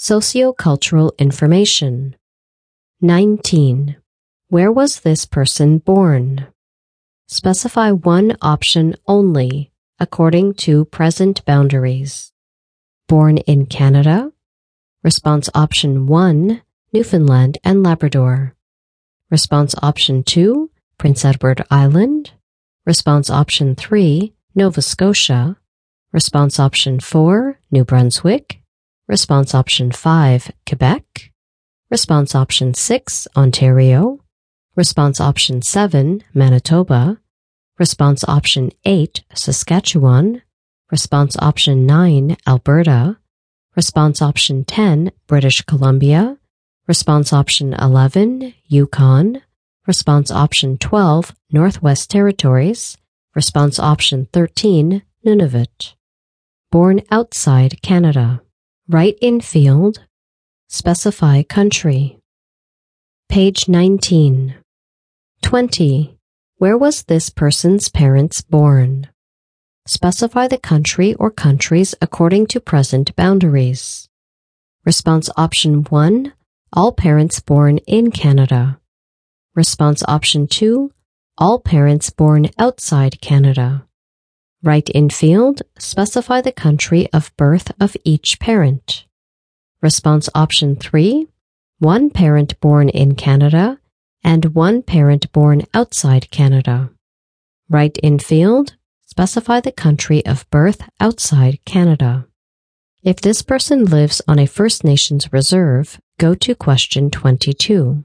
Sociocultural information. 19. Where was this person born? Specify one option only, according to present boundaries. Born in Canada. Response option 1, Newfoundland and Labrador. Response option 2, Prince Edward Island. Response option 3, Nova Scotia. Response option 4, New Brunswick. Response option 5, Quebec. Response option 6, Ontario. Response option 7, Manitoba. Response option 8, Saskatchewan. Response option 9, Alberta. Response option 10, British Columbia. Response option 11, Yukon. Response option 12, Northwest Territories. Response option 13, Nunavut. Born outside Canada. Write in field. Specify country. Page 19. 20. Where was this person's parents born? Specify the country or countries according to present boundaries. Response option 1, all parents born in Canada. Response option 2, all parents born outside Canada. Write in field, specify the country of birth of each parent. Response option 3, one parent born in Canada and one parent born outside Canada. Write in field, specify the country of birth outside Canada. If this person lives on a First Nations reserve, go to question 22.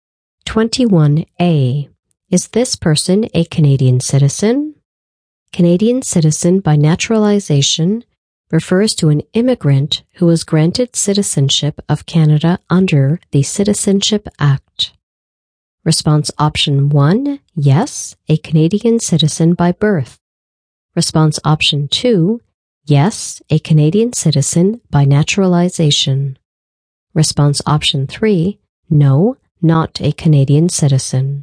21A. Is this person a Canadian citizen? Canadian citizen by naturalization refers to an immigrant who was granted citizenship of Canada under the Citizenship Act. Response option 1, yes, a Canadian citizen by birth. Response option 2, yes, a Canadian citizen by naturalization. Response option 3, no, not a Canadian citizen.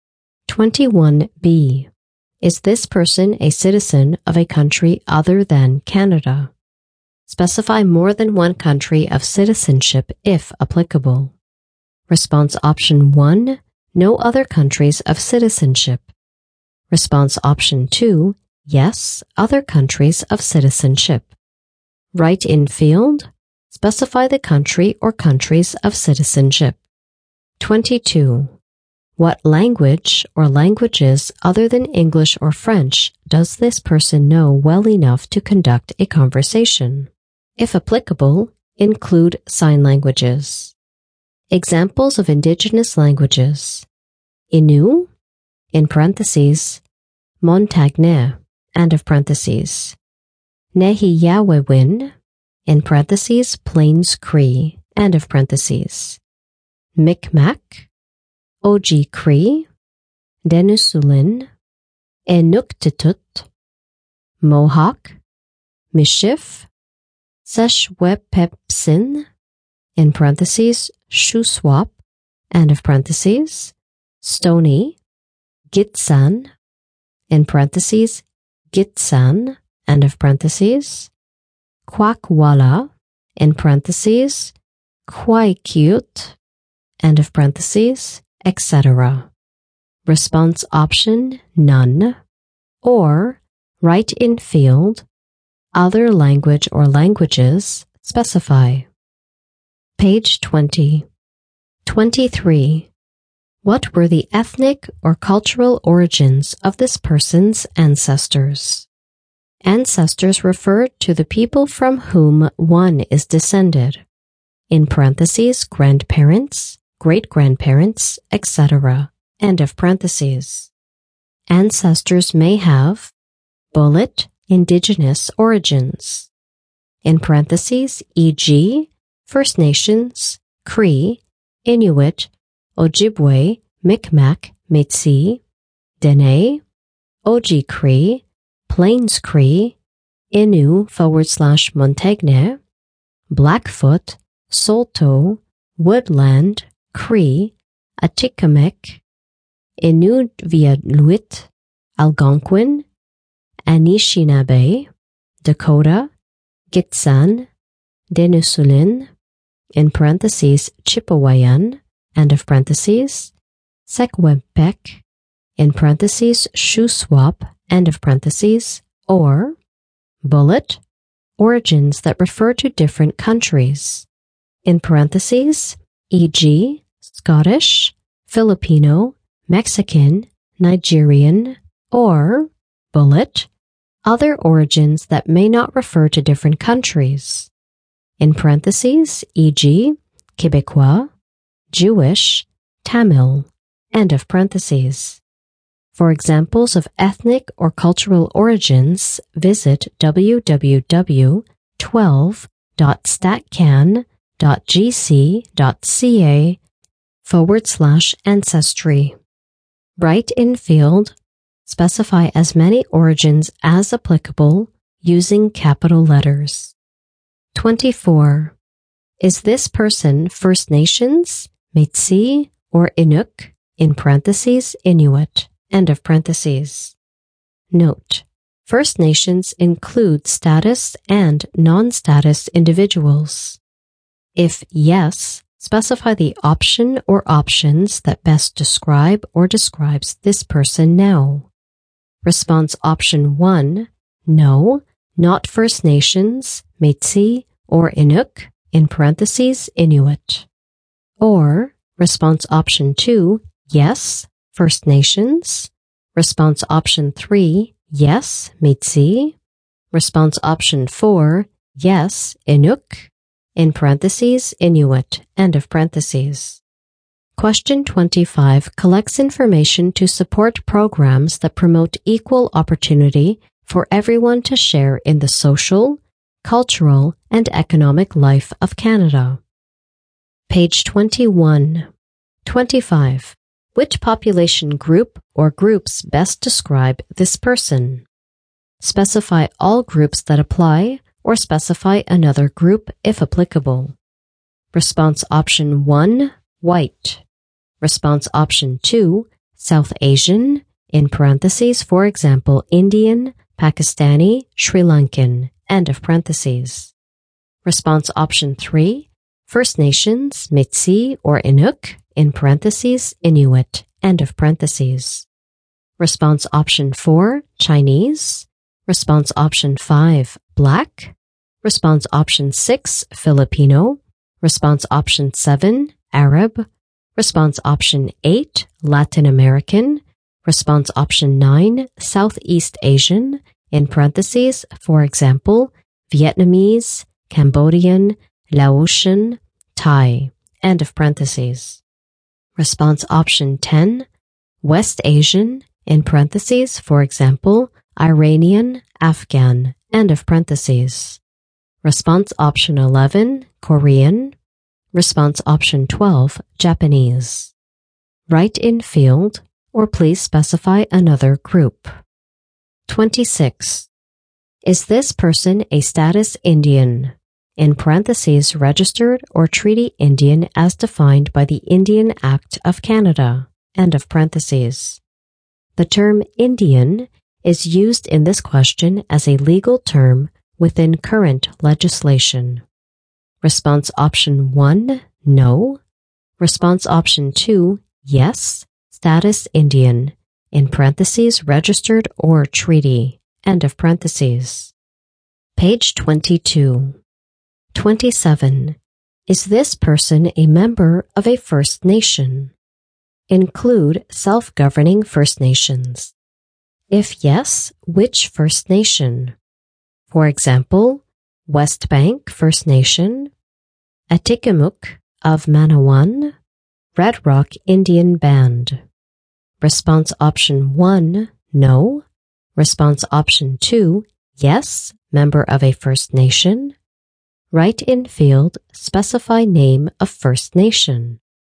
21B. Is this person a citizen of a country other than Canada? Specify more than one country of citizenship if applicable. Response option 1, no other countries of citizenship. Response option 2, yes, other countries of citizenship. Write in field, specify the country or countries of citizenship. 22. What language or languages other than English or French does this person know well enough to conduct a conversation? If applicable, include sign languages. Examples of indigenous languages: Innu, in parentheses, Montagnais, end of parentheses, Nehiyawewen, in parentheses, Plains Cree, end of parentheses, Micmac, Oji Cree, Denisullin, Inuktitut, Mohawk, Michif, Seshwepepsin, in parentheses, Shuswap, end of parentheses, Stony, Gitsan, in parentheses, Gitsan, end of parentheses, Kwakwala, in parentheses, Kwaikiut, end of parentheses, etc. Response option, none, or write in field, other language or languages, specify. Page 20. 23. What were the ethnic or cultural origins of this person's ancestors? Ancestors refer to the people from whom one is descended. In parentheses, grandparents, great-grandparents, etc. End of parentheses. Ancestors may have bullet, indigenous origins. In parentheses, e.g., First Nations, Cree, Inuit, Ojibwe, Micmac, Métis, Dene, Oji Cree, Plains Cree, Innu/Montagnais, Blackfoot, Saulteaux, Woodland, Cree, Atikamekw, Inuvialuit, Algonquin, Anishinaabe, Dakota, Gitsan, Denisullin, in parentheses Chipewyan, end of parentheses, Secwepemc, in parentheses Shuswap, end of parentheses, or bullet, origins that refer to different countries, in parentheses, e.g., Scottish, Filipino, Mexican, Nigerian, or bullet, other origins that may not refer to different countries, in parentheses, e.g., Quebecois, Jewish, Tamil, end of parentheses. For examples of ethnic or cultural origins, visit www.statcan.gc.ca/ancestry. Write in field, specify as many origins as applicable using capital letters. 24. Is this person First Nations, Métis, or Inuk, in parentheses Inuit, end of parentheses. Note: First Nations include status and non-status individuals. If yes, specify the option or options that best describe or describes this person now. Response option 1, no, not First Nations, Métis, or Inuk, in parentheses Inuit. Or response option 2, yes, First Nations. Response option 3, yes, Métis. Response option 4, yes, Inuk, in parentheses Inuit, end of parentheses. Question 25 collects information to support programs that promote equal opportunity for everyone to share in the social, cultural, and economic life of Canada. Page 21. 25. Which population group or groups best describe this person? Specify all groups that apply or specify another group if applicable. Response option 1, white. Response option 2, South Asian, in parentheses, for example, Indian, Pakistani, Sri Lankan, end of parentheses. Response option 3, First Nations, Métis or Inuk, in parentheses, Inuit, end of parentheses. Response option 4, Chinese. Response option 5, Black. Response option 6, Filipino. Response option 7, Arab. Response option 8, Latin American. Response option 9, Southeast Asian, in parentheses, for example, Vietnamese, Cambodian, Laotian, Thai, end of parentheses. Response option 10, West Asian, in parentheses, for example, Iranian, Afghan, end of parentheses. Response option 11, Korean. Response option 12, Japanese. Write in field, or please specify another group. 26. Is this person a status Indian? In parentheses, registered or treaty Indian as defined by the Indian Act of Canada, end of parentheses. The term Indian is used in this question as a legal term within current legislation. Response option 1, no. Response option 2, yes, status Indian, in parentheses, registered or treaty, end of parentheses. Page 22. 27. Is this person a member of a First Nation? Include self-governing First Nations. If yes, which First Nation? For example, West Bank First Nation, Atikamekw of Manawan, Red Rock Indian Band. Response option 1, no. Response option 2, yes, member of a First Nation. Write in field, specify name of First Nation.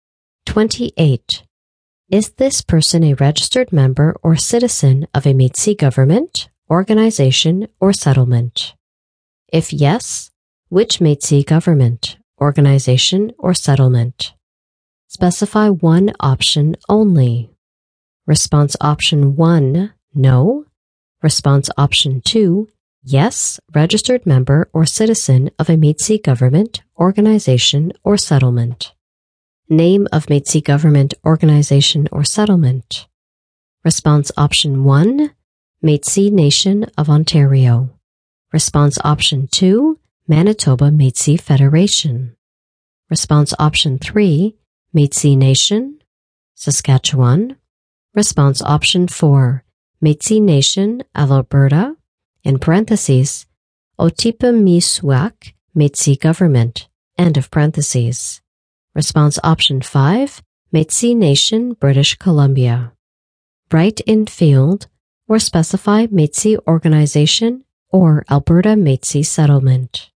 28. Is this person a registered member or citizen of a Métis government, organization, or settlement? If yes, which Métis government, organization, or settlement? Specify one option only. Response option 1, no. Response option 2, Yes, registered member or citizen of a Métis government, organization, or settlement. Name of Métis government, organization, or settlement. Response option 1, Métis Nation of Ontario. Response option 2, Manitoba Métis Federation. Response option 3, Métis Nation, Saskatchewan. Response option 4, Métis Nation of Alberta, in parentheses, Otipemisiwak Métis Government, end of parentheses. Response option 5, Métis Nation, British Columbia. Write in field or specify Métis organization or Alberta Métis settlement.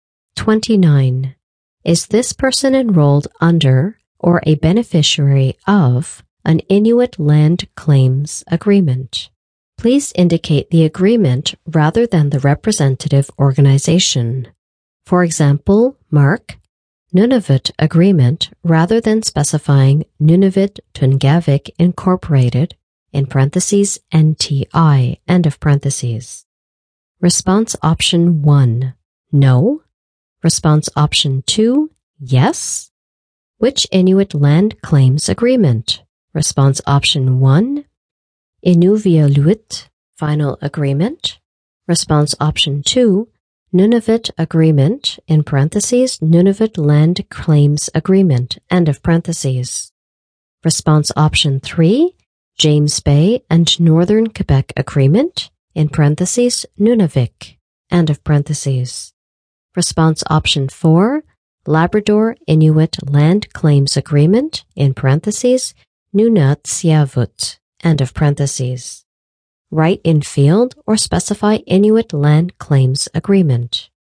29. Is this person enrolled under or a beneficiary of an Inuit Land Claims Agreement? Please indicate the agreement rather than the representative organization. For example, mark Nunavut Agreement rather than specifying Nunavut Tungavik Incorporated, in parentheses NTI, end of parentheses. Response option 1, no. Response option 2, yes. Which Inuit Land Claims Agreement? Response option 1, Inuvialuit Final Agreement. Response option 2, Nunavut Agreement, in parentheses, Nunavut Land Claims Agreement, end of parentheses. Response option 3, James Bay and Northern Quebec Agreement, in parentheses, Nunavik, end of parentheses. Response option 4, Labrador Inuit Land Claims Agreement, in parentheses, Nunatsiavut, end of parentheses. Write in field or specify Inuit Land Claims Agreement.